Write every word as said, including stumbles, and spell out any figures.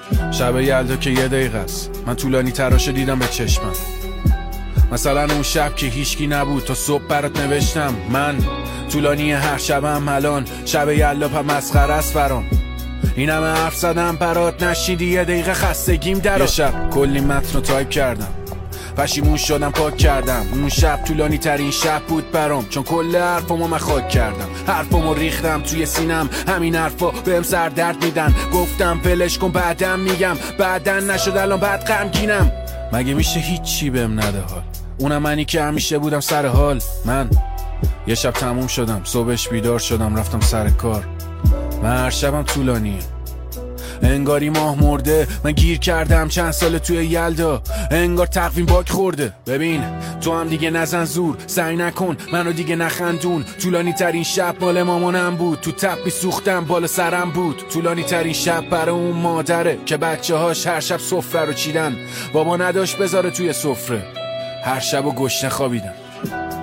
شب یلدا که یه دقیقه است، من طولانی تراشه دیدم به چشمم. مثلا اون شب که هیچکی نبود تا صبح برات نوشتم من طولانی هر شبم الان شب یلدا پا مسخره است برام. این همه حرف زدم برات نشیدی یه دقیقه خستگیم در یه شب کلی متن رو تایپ کردم، پشیمون شدم پاک کردم. اون شب طولانی ترین شب بود برام، چون کل حرفامو من خاک کردم. حرفامو ریختم توی سینم، همین حرفا بهم سر درد میدن. گفتم ولش کن بعدم میگم، بعدن نشد الان بعد غمگینم. مگه میشه هیچی بهم نده حال؟ اونم منی که همیشه بودم سر حال. من یه شب تموم شدم، صبحش بیدار شدم رفتم سر کار. من هر شبم طولانیه، انگاری ماه مرده. من گیر کردم چند سال توی یلدا، انگار تقویم باک خورده. ببین تو هم دیگه نزن زور، سعی نکن منو دیگه نخندون. طولانی ترین شب مال مامانم بود، تو تپ میسوختم بالا سرم بود. طولانی ترین شب برای اون مادره که بچه هاش هر شب سفره رو چیدن، بابا نداشت بذاره توی سفره، هر شب و گشنه خوابیدن.